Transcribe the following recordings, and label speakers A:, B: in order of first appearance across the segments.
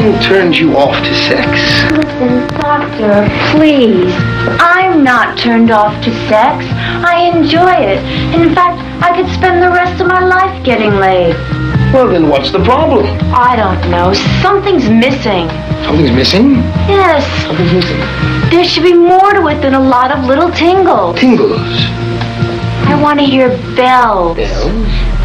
A: Something turns you off to sex.
B: Listen, doctor, please. I'm not turned off to sex. I enjoy it. In fact, I could spend the rest of my life getting laid.
A: Well, then what's the problem?
B: I don't know. Something's missing.
A: Something's missing?
B: Yes.
A: Something's missing.
B: There should be more to it than a lot of little tingles.
A: Tingles.
B: I want to hear bells.
A: Bells.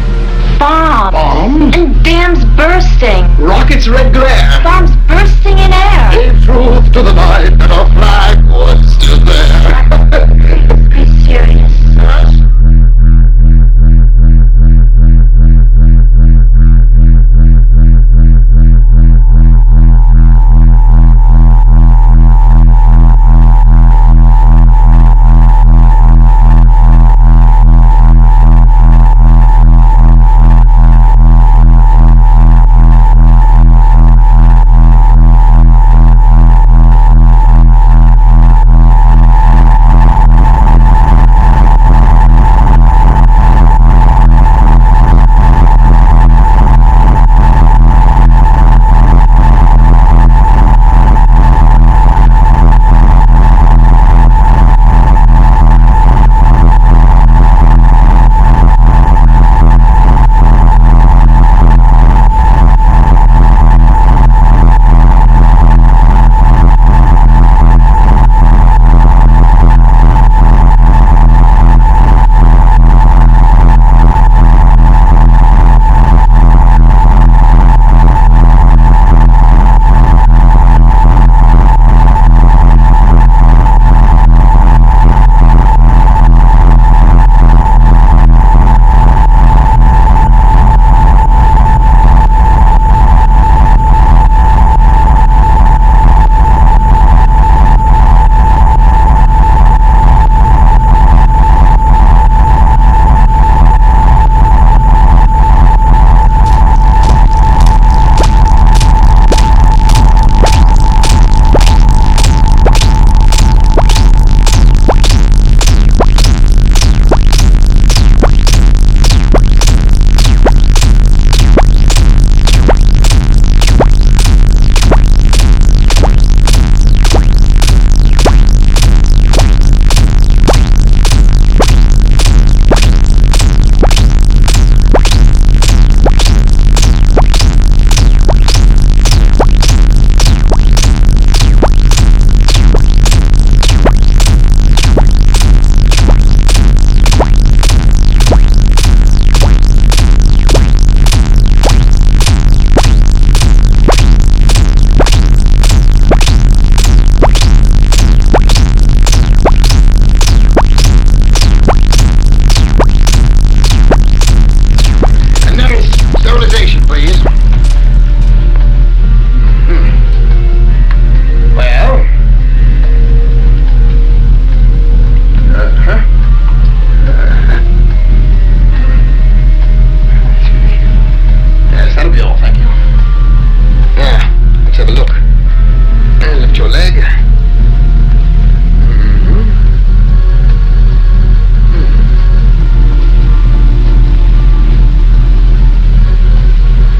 B: Bombs.
A: Bombs.
B: And dams bursting.
A: Rockets' red glare.
B: Bombs bursting in air.
A: Gave truth to the night that our flag was still there.
B: Be serious.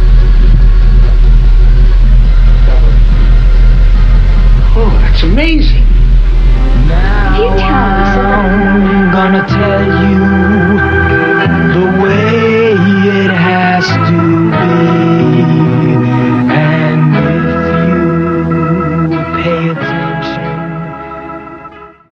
A: Amazing.